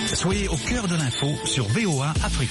Soyez au cœur de l'info sur VOA Afrique.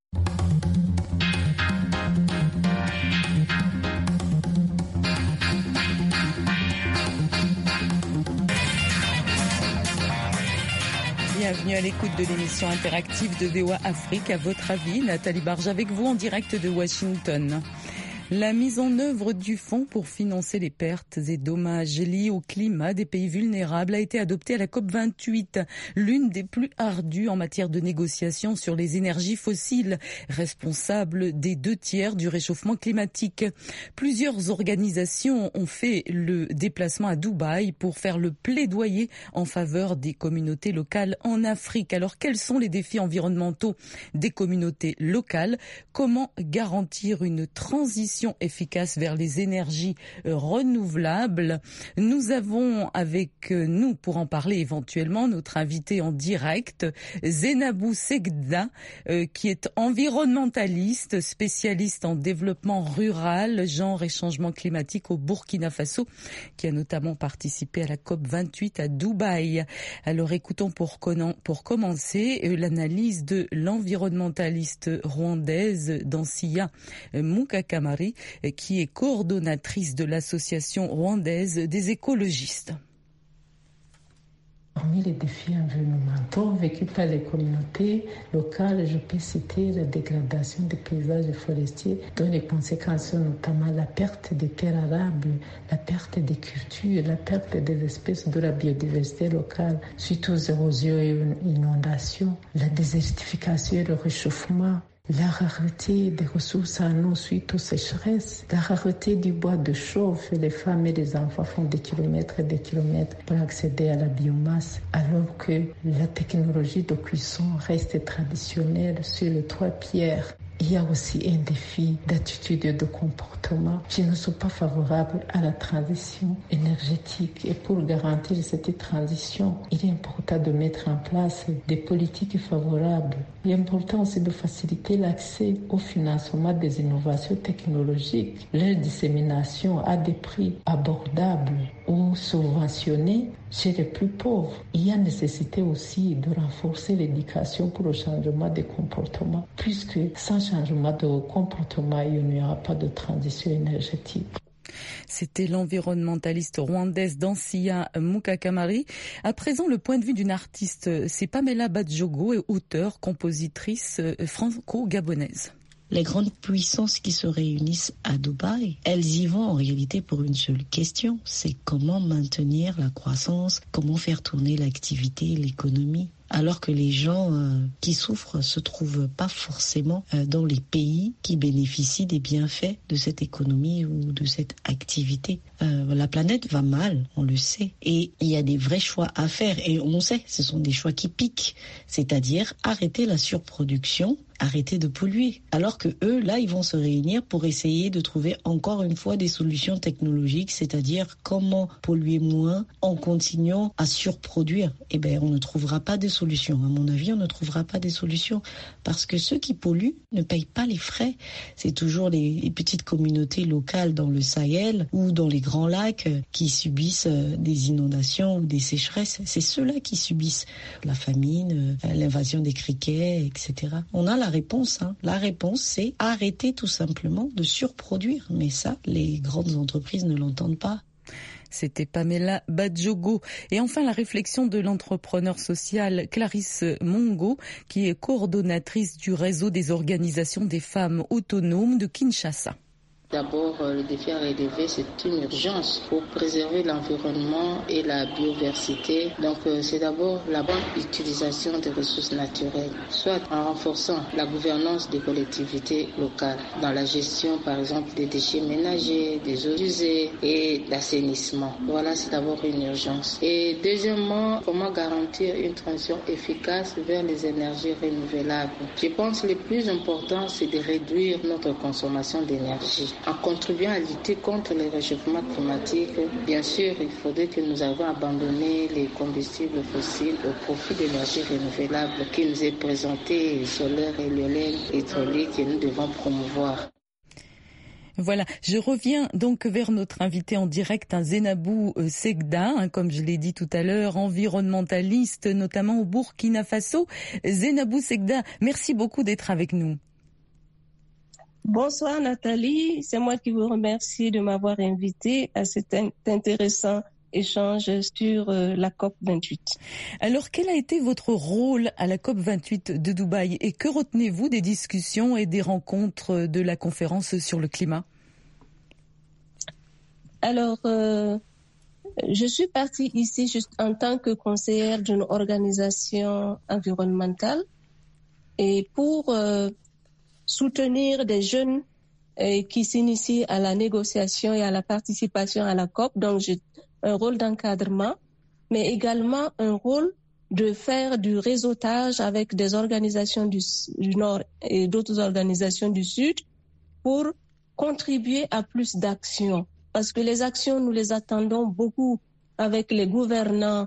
Bienvenue à l'écoute de l'émission interactive de VOA Afrique. À votre avis, Nathalie Barge avec vous en direct de Washington. La mise en œuvre du fonds pour financer les pertes et dommages liés au climat des pays vulnérables a été adoptée à la COP28, l'une des plus ardues en matière de négociation sur les énergies fossiles, responsables des 2/3 du réchauffement climatique. Plusieurs organisations ont fait le déplacement à Dubaï pour faire le plaidoyer en faveur des communautés locales en Afrique. Alors, quels sont les défis environnementaux des communautés locales? Comment garantir une transition efficace vers les énergies renouvelables? Nous avons avec nous, pour en parler éventuellement, notre invité en direct, Zainabou Segda, qui est environnementaliste, spécialiste en développement rural, genre et changement climatique au Burkina Faso, qui a notamment participé à la COP28 à Dubaï. Alors écoutons pour commencer l'analyse de l'environnementaliste rwandaise Dansiya Mukakamari, qui est coordonnatrice de l'association rwandaise des écologistes. Parmi les défis environnementaux vécus par les communautés locales, je peux citer la dégradation des paysages forestiers, dont les conséquences sont notamment la perte des terres arables, la perte des cultures, la perte des espèces de la biodiversité locale suite aux érosions et inondations, la désertification et le réchauffement, la rareté des ressources en eau suite aux sécheresses, la rareté du bois de chauffe. Les femmes et les enfants font des kilomètres et des kilomètres pour accéder à la biomasse, alors que la technologie de cuisson reste traditionnelle sur les 3 pierres. Il y a aussi un défi d'attitude et de comportement qui ne sont pas favorables à la transition énergétique. Et pour garantir cette transition, il est important de mettre en place des politiques favorables. Il est important aussi de faciliter l'accès au financement des innovations technologiques, leur dissémination à des prix abordables ou subventionnés chez les plus pauvres. Il y a nécessité aussi de renforcer l'éducation pour le changement des comportements, puisque sans changement de comportement, il n'y aura pas de transition énergétique. C'était l'environnementaliste rwandaise Dansiya Mukakamari. À présent, le point de vue d'une artiste, c'est Pamela Badjogo, auteure, compositrice franco-gabonaise. Les grandes puissances qui se réunissent à Dubaï, elles y vont en réalité pour une seule question, c'est comment maintenir la croissance, comment faire tourner l'activité, l'économie. Alors que les gens qui souffrent se trouvent pas forcément dans les pays qui bénéficient des bienfaits de cette économie ou de cette activité. La planète va mal, on le sait. Et il y a des vrais choix à faire. Et on sait, ce sont des choix qui piquent. C'est-à-dire arrêter la surproduction, arrêter de polluer. Alors que eux, là, ils vont se réunir pour essayer de trouver encore une fois des solutions technologiques, c'est-à-dire comment polluer moins en continuant à surproduire. Eh bien, on ne trouvera pas de solutions. À mon avis, on ne trouvera pas des solutions parce que ceux qui polluent ne payent pas les frais. C'est toujours les petites communautés locales dans le Sahel ou dans les grands lacs qui subissent des inondations ou des sécheresses. C'est ceux-là qui subissent la famine, l'invasion des criquets, etc. On a la réponse. La réponse, c'est arrêter tout simplement de surproduire. Mais ça, les grandes entreprises ne l'entendent pas. C'était Pamela Badjogo. Et enfin, la réflexion de l'entrepreneur social Clarisse Mongo, qui est coordonnatrice du réseau des organisations des femmes autonomes de Kinshasa. D'abord, le défi à relever, c'est une urgence pour préserver l'environnement et la biodiversité. Donc, c'est d'abord la bonne utilisation des ressources naturelles, soit en renforçant la gouvernance des collectivités locales, dans la gestion, par exemple, des déchets ménagers, des eaux usées et l'assainissement. Voilà, c'est d'abord une urgence. Et deuxièmement, comment garantir une transition efficace vers les énergies renouvelables. Je pense que le plus important, c'est de réduire notre consommation d'énergie. En contribuant à lutter contre le réchauffement climatique, bien sûr, il faudrait que nous avons abandonné les combustibles fossiles au profit d'énergies renouvelables qui nous est présentée, solaire, éolienne, hydraulique, et nous devons promouvoir. Voilà, je reviens donc vers notre invité en direct, Zainabou Segda, comme je l'ai dit tout à l'heure, environnementaliste, notamment au Burkina Faso. Zainabou Segda, merci beaucoup d'être avec nous. Bonsoir Nathalie, c'est moi qui vous remercie de m'avoir invité à cet intéressant échange sur la COP28. Alors, quel a été votre rôle à la COP28 de Dubaï et que retenez-vous des discussions et des rencontres de la conférence sur le climat? Alors, je suis partie ici juste en tant que conseillère d'une organisation environnementale et pour soutenir des jeunes qui s'initient à la négociation et à la participation à la COP. Donc, j'ai un rôle d'encadrement, mais également un rôle de faire du réseautage avec des organisations du Nord et d'autres organisations du Sud pour contribuer à plus d'actions. Parce que les actions, nous les attendons beaucoup avec les gouvernants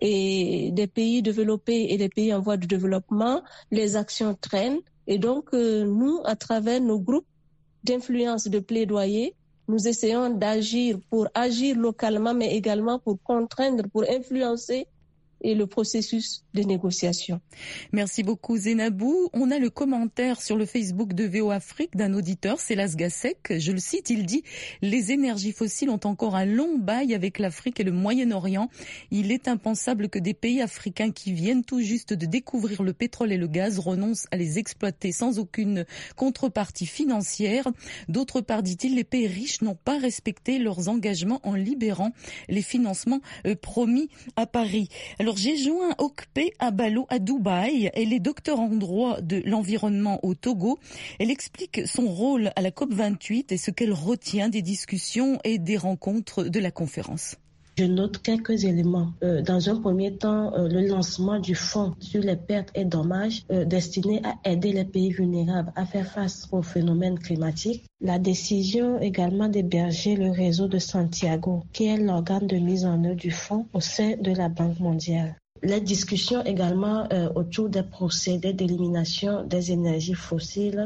et des pays développés et des pays en voie de développement. Les actions traînent et donc nous, à travers nos groupes d'influence de plaidoyer, nous essayons d'agir pour agir localement, mais également pour contraindre, pour influencer et le processus de négociation. Merci beaucoup Zainabou. On a le commentaire sur le Facebook de VO Afrique d'un auditeur, Célas Gassek. Je le cite, il dit « Les énergies fossiles ont encore un long bail avec l'Afrique et le Moyen-Orient. Il est impensable que des pays africains qui viennent tout juste de découvrir le pétrole et le gaz renoncent à les exploiter sans aucune contrepartie financière. D'autre part, dit-il, les pays riches n'ont pas respecté leurs engagements en libérant les financements promis à Paris. » Alors, j'ai joint Okpe Abalo à Dubaï. Elle est docteure en droit de l'environnement au Togo. Elle explique son rôle à la COP28 et ce qu'elle retient des discussions et des rencontres de la conférence. Je note quelques éléments. Dans un premier temps, le lancement du fonds sur les pertes et dommages destiné à aider les pays vulnérables à faire face aux phénomènes climatiques. La décision également d'héberger le réseau de Santiago, qui est l'organe de mise en œuvre du fonds au sein de la Banque mondiale. Les discussions également autour des procédés d'élimination des énergies fossiles.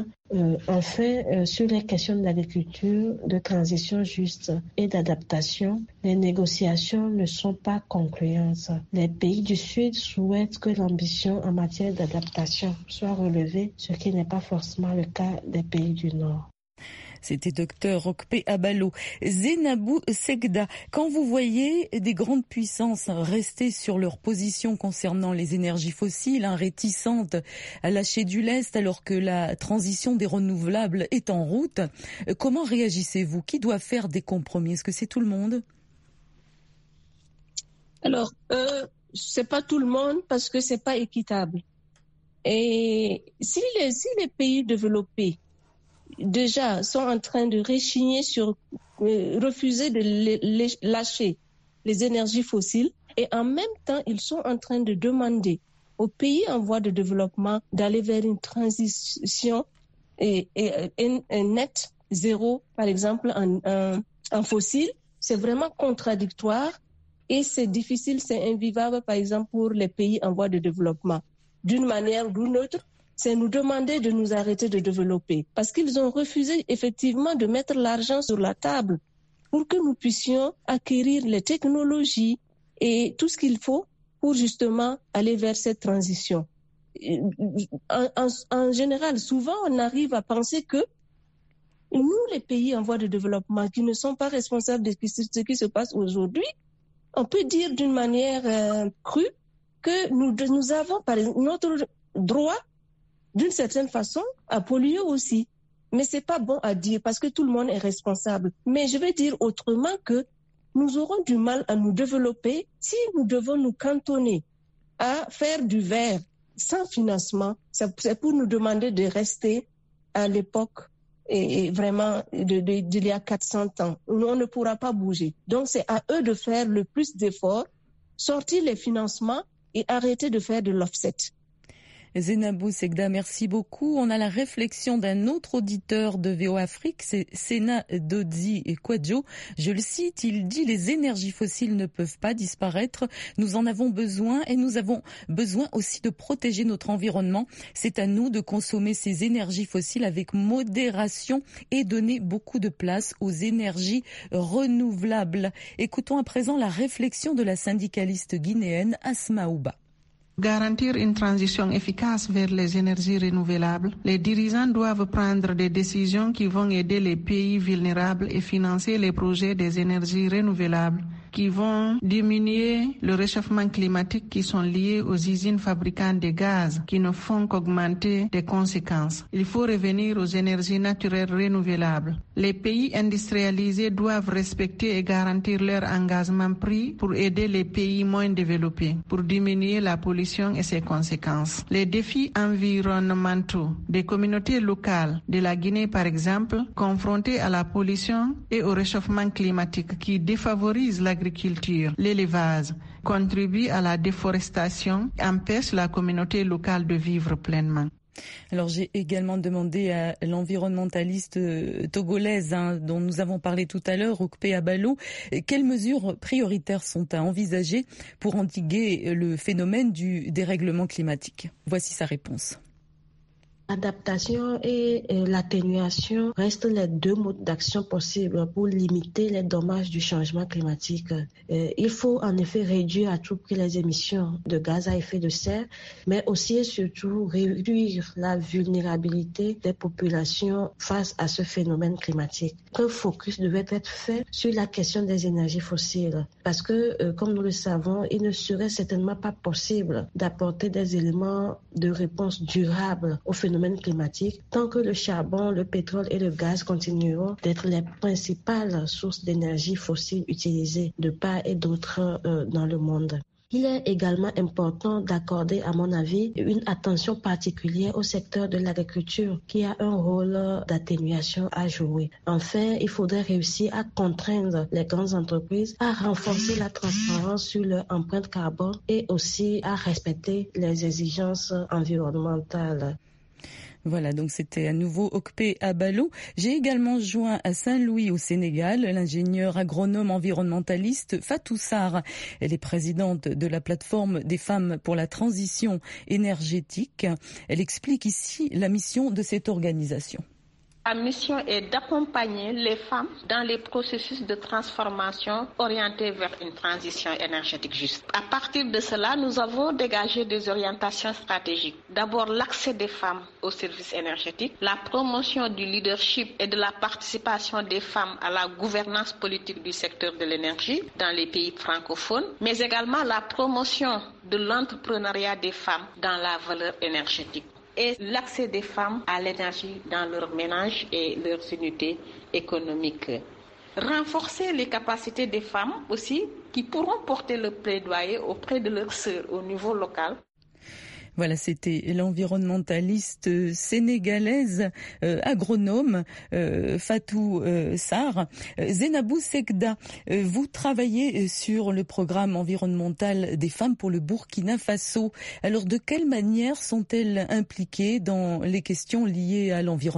Enfin, sur les questions d'agriculture, de transition juste et d'adaptation, les négociations ne sont pas concluantes. Les pays du Sud souhaitent que l'ambition en matière d'adaptation soit relevée, ce qui n'est pas forcément le cas des pays du Nord. C'était docteur Okpe Abalo. Zainabou Segda, quand vous voyez des grandes puissances rester sur leur position concernant les énergies fossiles, réticentes à lâcher du lest alors que la transition des renouvelables est en route, comment réagissez-vous? Qui doit faire des compromis? Est-ce que c'est tout le monde? Alors, c'est pas tout le monde parce que c'est pas équitable. Et si les pays développés déjà sont en train de rechigner sur refuser de lâcher les énergies fossiles et en même temps ils sont en train de demander aux pays en voie de développement d'aller vers une transition et un net zéro par exemple en fossiles, c'est vraiment contradictoire et c'est difficile, c'est invivable par exemple pour les pays en voie de développement. D'une manière ou d'une autre, c'est nous demander de nous arrêter de développer parce qu'ils ont refusé effectivement de mettre l'argent sur la table pour que nous puissions acquérir les technologies et tout ce qu'il faut pour justement aller vers cette transition. En général, souvent, on arrive à penser que nous, les pays en voie de développement qui ne sont pas responsables de ce qui se passe aujourd'hui, on peut dire d'une manière crue que nous avons par exemple notre droit d'une certaine façon, à polluer aussi. Mais c'est pas bon à dire parce que tout le monde est responsable. Mais je vais dire autrement que nous aurons du mal à nous développer si nous devons nous cantonner à faire du vert sans financement. C'est pour nous demander de rester à l'époque et vraiment d'il y a 400 ans. On ne pourra pas bouger. Donc c'est à eux de faire le plus d'efforts, sortir les financements et arrêter de faire de l'offset. Zainabou Segda, merci beaucoup. On a la réflexion d'un autre auditeur de VOA Afrique, c'est Sena Dodzi Kwadjo. Je le cite, il dit « Les énergies fossiles ne peuvent pas disparaître. Nous en avons besoin et nous avons besoin aussi de protéger notre environnement. C'est à nous de consommer ces énergies fossiles avec modération et donner beaucoup de place aux énergies renouvelables. » Écoutons à présent la réflexion de la syndicaliste guinéenne Asma Ouba. Garantir une transition efficace vers les énergies renouvelables, les dirigeants doivent prendre des décisions qui vont aider les pays vulnérables et financer les projets des énergies renouvelables qui vont diminuer le réchauffement climatique qui sont liés aux usines fabricantes de gaz qui ne font qu'augmenter des conséquences. Il faut revenir aux énergies naturelles renouvelables. Les pays industrialisés doivent respecter et garantir leur engagement pris pour aider les pays moins développés, pour diminuer la pollution et ses conséquences. Les défis environnementaux des communautés locales de la Guinée, par exemple, confrontées à la pollution et au réchauffement climatique qui défavorise l'agriculture, l'élevage, contribue à la déforestation, empêche la communauté locale de vivre pleinement. Alors j'ai également demandé à l'environnementaliste togolaise dont nous avons parlé tout à l'heure, Okpe Abalo, quelles mesures prioritaires sont à envisager pour endiguer le phénomène du dérèglement climatique. Voici sa réponse. L'adaptation et l'atténuation restent les deux modes d'action possibles pour limiter les dommages du changement climatique. Il faut en effet réduire à tout prix les émissions de gaz à effet de serre, mais aussi et surtout réduire la vulnérabilité des populations face à ce phénomène climatique. Un focus devait être fait sur la question des énergies fossiles parce que, comme nous le savons, il ne serait certainement pas possible d'apporter des éléments de réponse durables au phénomène climatique tant que le charbon, le pétrole et le gaz continueront d'être les principales sources d'énergie fossile utilisées de part et d'autre dans le monde. Il est également important d'accorder, à mon avis, une attention particulière au secteur de l'agriculture qui a un rôle d'atténuation à jouer. Enfin, il faudrait réussir à contraindre les grandes entreprises à renforcer la transparence sur leur empreinte carbone et aussi à respecter les exigences environnementales. Voilà, donc c'était à nouveau Okpe Abalo. J'ai également joint à Saint-Louis au Sénégal l'ingénieure agronome environnementaliste Fatou Sarr. Elle est présidente de la plateforme des femmes pour la transition énergétique. Elle explique ici la mission de cette organisation. La mission est d'accompagner les femmes dans les processus de transformation orientés vers une transition énergétique juste. À partir de cela, nous avons dégagé des orientations stratégiques. D'abord, l'accès des femmes aux services énergétiques, la promotion du leadership et de la participation des femmes à la gouvernance politique du secteur de l'énergie dans les pays francophones, mais également la promotion de l'entrepreneuriat des femmes dans la valeur énergétique et l'accès des femmes à l'énergie dans leur ménage et leurs unités économiques. Renforcer les capacités des femmes aussi qui pourront porter le plaidoyer auprès de leurs sœurs au niveau local. Voilà, c'était l'environnementaliste sénégalaise agronome Fatou Sarr. Zainabou Segda, vous travaillez sur le programme environnemental des femmes pour le Burkina Faso. Alors, de quelle manière sont-elles impliquées dans les questions liées à l'environnement ?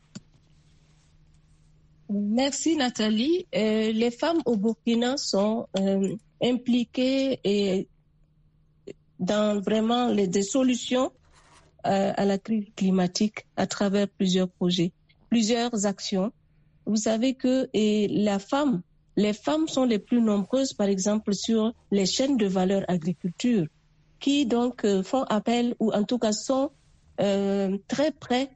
Merci Nathalie. Les femmes au Burkina sont impliquées et dans vraiment des solutions à la crise climatique à travers plusieurs projets, plusieurs actions. Vous savez que les femmes sont les plus nombreuses, par exemple, sur les chaînes de valeur agriculture, qui donc font appel, ou en tout cas sont très près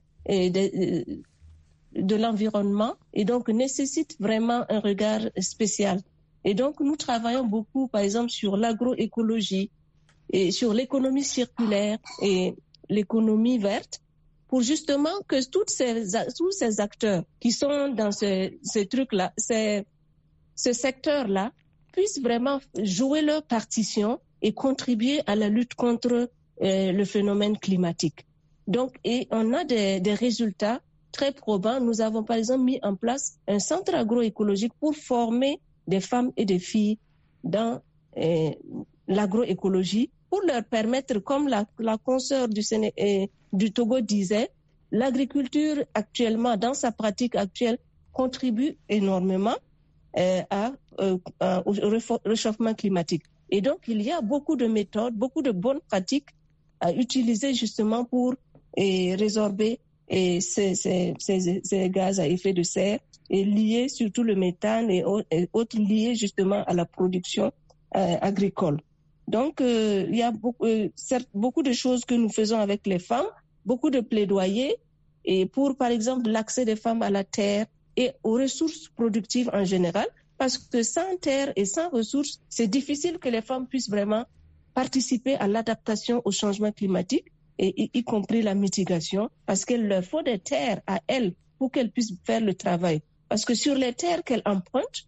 de l'environnement et donc nécessitent vraiment un regard spécial. Et donc, nous travaillons beaucoup, par exemple, sur l'agroécologie, et sur l'économie circulaire et l'économie verte, pour justement que tous ces acteurs qui sont dans ces trucs-là, ce secteur-là, puissent vraiment jouer leur partition et contribuer à la lutte contre le phénomène climatique. Donc, et on a des résultats très probants. Nous avons par exemple mis en place un centre agroécologique pour former des femmes et des filles dans l'agroécologie, pour leur permettre, comme la consoeur du Togo disait, l'agriculture actuellement, dans sa pratique actuelle, contribue énormément au réchauffement climatique. Et donc, il y a beaucoup de méthodes, beaucoup de bonnes pratiques à utiliser justement pour résorber ces gaz à effet de serre et liés surtout le méthane et autres liés justement à la production agricole. Donc, il y a beaucoup de choses que nous faisons avec les femmes, beaucoup de plaidoyers et pour, par exemple, l'accès des femmes à la terre et aux ressources productives en général, parce que sans terre et sans ressources, c'est difficile que les femmes puissent vraiment participer à l'adaptation au changement climatique, et y compris la mitigation, parce qu'il leur faut des terres à elles pour qu'elles puissent faire le travail. Parce que sur les terres qu'elles empruntent,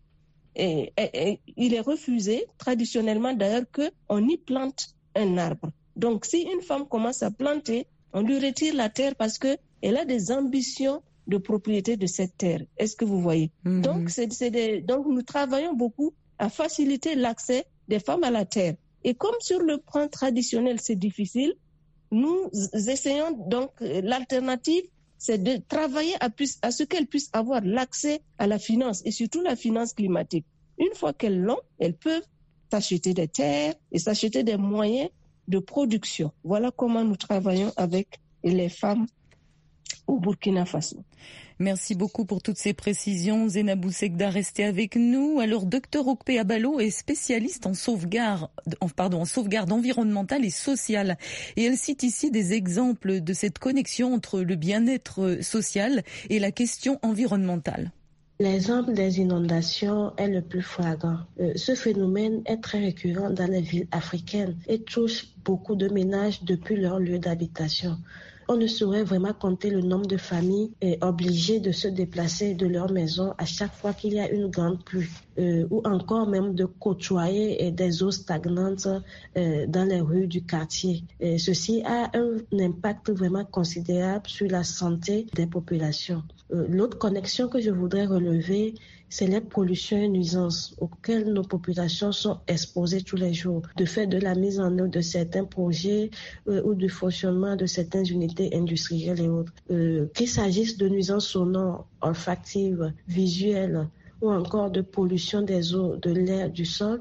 il est refusé, traditionnellement d'ailleurs, qu'on y plante un arbre. Donc, si une femme commence à planter, on lui retire la terre parce qu'elle a des ambitions de propriété de cette terre. Est-ce que vous voyez? Donc, donc, nous travaillons beaucoup à faciliter l'accès des femmes à la terre. Et comme sur le plan traditionnel, c'est difficile, nous essayons donc, l'alternative, c'est de travailler à ce qu'elles puissent avoir l'accès à la finance et surtout la finance climatique. Une fois qu'elles l'ont, elles peuvent s'acheter des terres et s'acheter des moyens de production. Voilà comment nous travaillons avec les femmes au Burkina Faso. Merci beaucoup pour toutes ces précisions. Zainabou Segda, restez avec nous. Alors, Dr Okpe Abalo est spécialiste en sauvegarde environnementale et sociale. Et elle cite ici des exemples de cette connexion entre le bien-être social et la question environnementale. L'exemple des inondations est le plus flagrant. Ce phénomène est très récurrent dans les villes africaines et touche beaucoup de ménages depuis leur lieu d'habitation. On ne saurait vraiment compter le nombre de familles obligées de se déplacer de leur maison à chaque fois qu'il y a une grande pluie, ou encore même de côtoyer des eaux stagnantes dans les rues du quartier. Ceci a un impact vraiment considérable sur la santé des populations. L'autre connexion que je voudrais relever, c'est les pollutions et nuisances auxquelles nos populations sont exposées tous les jours, de fait de la mise en œuvre de certains projets ou du fonctionnement de certaines unités industrielles et autres. Qu'il s'agisse de nuisances sonores, olfactives, visuelles, ou encore de pollution des eaux, de l'air, du sol,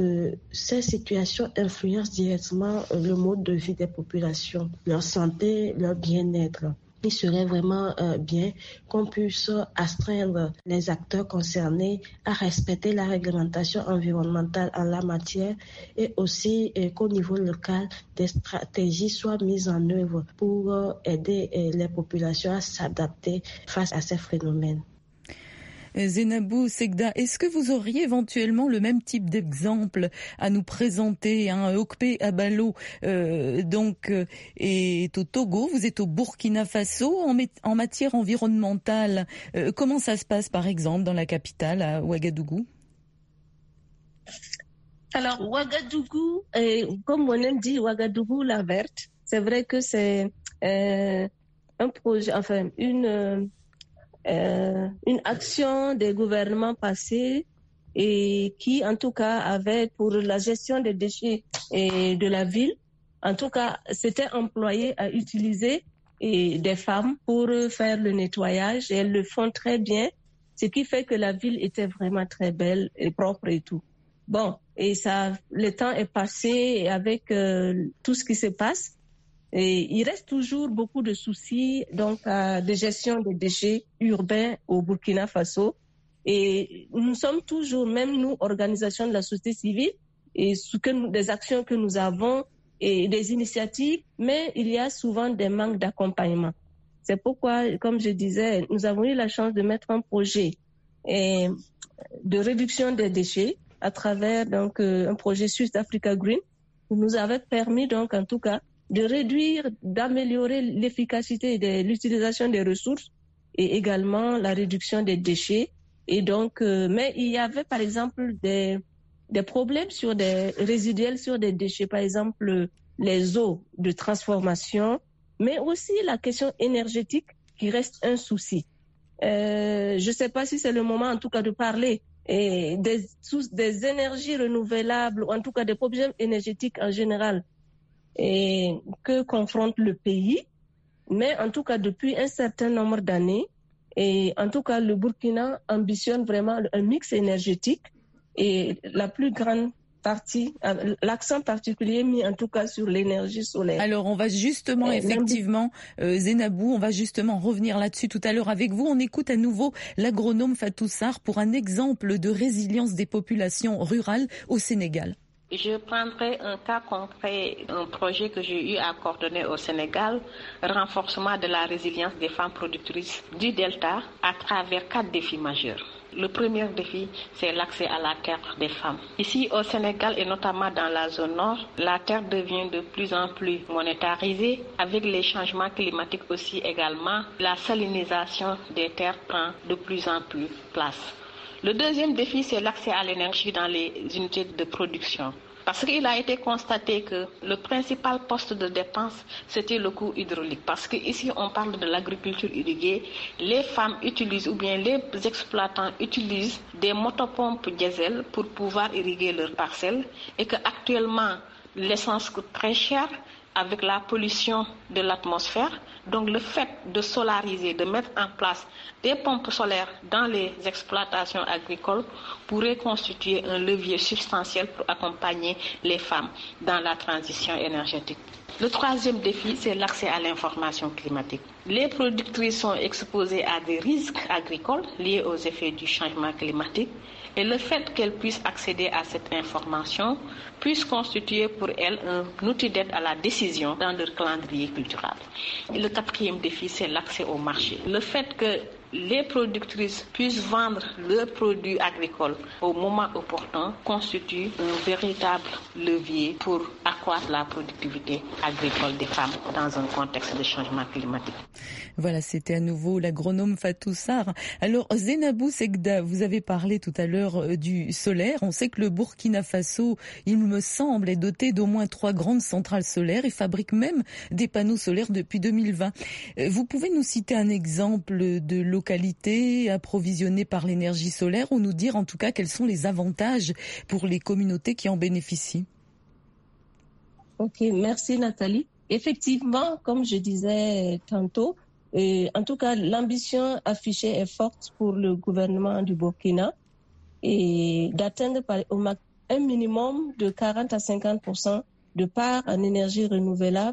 ces situations influencent directement le mode de vie des populations, leur santé, leur bien-être. Il serait vraiment bien qu'on puisse astreindre les acteurs concernés à respecter la réglementation environnementale en la matière et aussi qu'au niveau local, des stratégies soient mises en œuvre pour aider les populations à s'adapter face à ces phénomènes. Zainabou Segda, est-ce que vous auriez éventuellement le même type d'exemple à nous présenter? Okpe Abalo est au Togo, vous êtes au Burkina Faso en matière environnementale. Comment ça se passe par exemple dans la capitale, à Ouagadougou? Alors Ouagadougou, comme on aime dire Ouagadougou la verte, c'est vrai que c'est un projet, enfin une action des gouvernements passés et qui, en tout cas, avait pour la gestion des déchets de la ville, en tout cas, s'était employé à utiliser des femmes pour faire le nettoyage et elles le font très bien, ce qui fait que la ville était vraiment très belle et propre et tout. Bon, et ça, le temps est passé et avec tout ce qui se passe, et il reste toujours beaucoup de soucis donc de gestion des déchets urbains au Burkina Faso. Et nous sommes toujours, même nous, organisations de la société civile, et des actions que nous avons et des initiatives, mais il y a souvent des manques d'accompagnement. C'est pourquoi, comme je disais, nous avons eu la chance de mettre un projet de réduction des déchets à travers donc un projet Sud Africa Green, qui nous avait permis donc en tout cas de réduire, d'améliorer l'efficacité de l'utilisation des ressources et également la réduction des déchets. Et donc, mais il y avait par exemple des problèmes sur des résiduels sur des déchets, par exemple les eaux de transformation, mais aussi la question énergétique qui reste un souci. Je ne sais pas si c'est le moment en tout cas de parler des énergies renouvelables, ou en tout cas des problèmes énergétiques en général et que confronte le pays. Mais en tout cas, depuis un certain nombre d'années, et en tout cas, le Burkina ambitionne vraiment un mix énergétique et la plus grande partie, l'accent particulier mis en tout cas sur l'énergie solaire. Alors on va justement effectivement, Zainabou, on va justement revenir là-dessus tout à l'heure avec vous. On écoute à nouveau l'agronome Fatou Sarr pour un exemple de résilience des populations rurales au Sénégal. Je prendrai un cas concret, un projet que j'ai eu à coordonner au Sénégal, renforcement de la résilience des femmes productrices du Delta à travers 4 défis majeurs. Le premier défi, c'est l'accès à la terre des femmes. Ici au Sénégal et notamment dans la zone nord, la terre devient de plus en plus monétarisée. Avec les changements climatiques aussi également, la salinisation des terres prend de plus en plus place. Le deuxième défi, c'est l'accès à l'énergie dans les unités de production. Parce qu'il a été constaté que le principal poste de dépense, c'était le coût hydraulique. Parce qu'ici, on parle de l'agriculture irriguée. Les femmes utilisent, ou bien les exploitants utilisent des motopompes diesel pour pouvoir irriguer leurs parcelles. Et qu'actuellement, l'essence coûte très cher avec la pollution de l'atmosphère. Donc le fait de solariser, de mettre en place des pompes solaires dans les exploitations agricoles pourrait constituer un levier substantiel pour accompagner les femmes dans la transition énergétique. Le troisième défi, c'est l'accès à l'information climatique. Les productrices sont exposées à des risques agricoles liés aux effets du changement climatique. Et le fait qu'elles puissent accéder à cette information puisse constituer pour elles un outil d'aide à la décision dans leur calendrier culturel. Et le quatrième défi, c'est l'accès au marché. Le fait que les productrices puissent vendre leurs produits agricoles au moment opportun constitue un véritable levier pour accroître la productivité agricole des femmes dans un contexte de changement climatique. Voilà, c'était à nouveau l'agronome Fatou Sarr. Alors, Zainabou Segda, vous avez parlé tout à l'heure du solaire. On sait que le Burkina Faso, il me semble, est doté d'au moins 3 grandes centrales solaires et fabrique même des panneaux solaires depuis 2020. Vous pouvez nous citer un exemple de localité approvisionnée par l'énergie solaire ou nous dire en tout cas quels sont les avantages pour les communautés qui en bénéficient? Ok, merci Nathalie. Effectivement, comme je disais tantôt, en tout cas, l'ambition affichée est forte pour le gouvernement du Burkina et d'atteindre un minimum de 40 à 50% de part en énergie renouvelable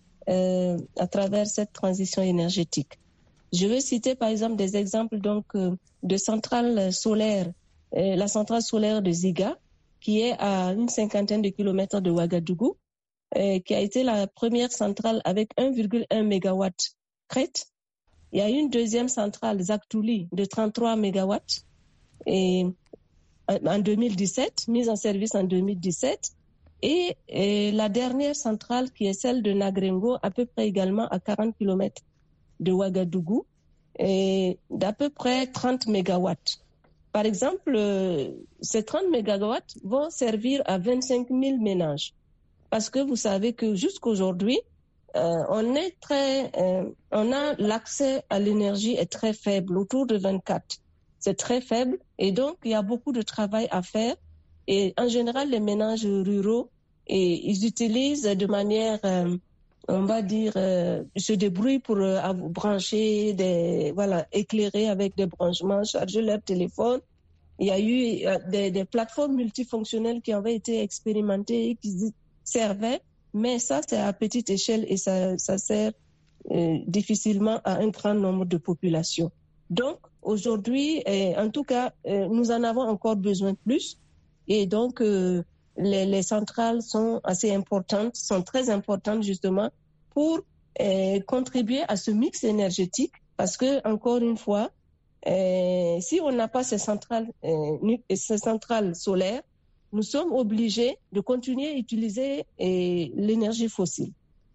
à travers cette transition énergétique. Je vais citer par exemple des exemples de centrales solaires. La centrale solaire de Ziga, qui est à une 50aine de kilomètres de Ouagadougou, qui a été la première centrale avec 1,1 MW crête. Il y a une deuxième centrale, Zaktouli, de 33 MW en 2017, mise en service en 2017. Et la dernière centrale, qui est celle de Nagrengo, à peu près également à 40 km de Ouagadougou, et d'à peu près 30 MW. Par exemple, ces 30 MW vont servir à 25 000 ménages. Parce que vous savez que jusqu'aujourd'hui, on a l'accès à l'énergie est très faible, autour de 24. C'est très faible et donc il y a beaucoup de travail à faire. Et en général, les ménages ruraux, ils utilisent de manière, on va dire, se débrouillent pour brancher, éclairer avec des branchements, charger leur téléphone. Il y a eu des plateformes multifonctionnelles qui avaient été expérimentées et qui servaient, mais ça, c'est à petite échelle et ça sert difficilement à un grand nombre de populations. Donc, aujourd'hui, en tout cas, nous en avons encore besoin de plus. Et donc, les centrales sont assez importantes, sont très importantes justement pour contribuer à ce mix énergétique. Parce que, encore une fois, si on n'a pas ces centrales solaires, nous sommes obligés de continuer à utiliser l'énergie fossile.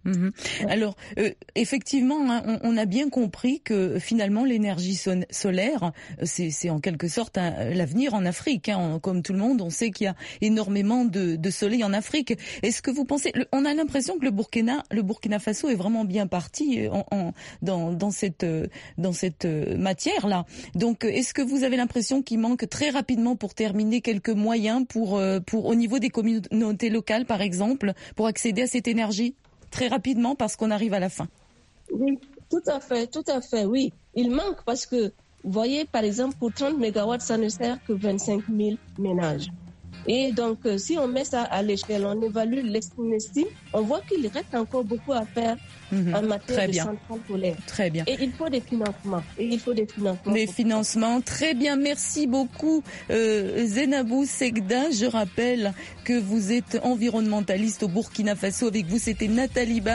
Alors, effectivement, hein, on a bien compris que finalement l'énergie solaire, c'est en quelque sorte l'avenir en Afrique. Hein. Comme tout le monde, on sait qu'il y a énormément de soleil en Afrique. Est-ce que vous pensez, on a l'impression que le Burkina Faso est vraiment bien parti dans cette matière-là. Donc, est-ce que vous avez l'impression qu'il manque très rapidement, pour terminer, quelques moyens pour au niveau des communautés locales, par exemple, pour accéder à cette énergie? Très rapidement, parce qu'on arrive à la fin. Oui, tout à fait, oui. Il manque parce que, vous voyez, par exemple, pour 30 mégawatts, ça ne sert que 25 000 ménages. Et donc, si on met ça à l'échelle, on évalue l'estime, on voit qu'il reste encore beaucoup à faire en matière de centrales solaires. Très bien. Et il faut des financements. Des financements, très bien. Merci beaucoup, Zainabou Segda. Je rappelle que vous êtes environnementaliste au Burkina Faso. Avec vous, c'était Nathalie Barge.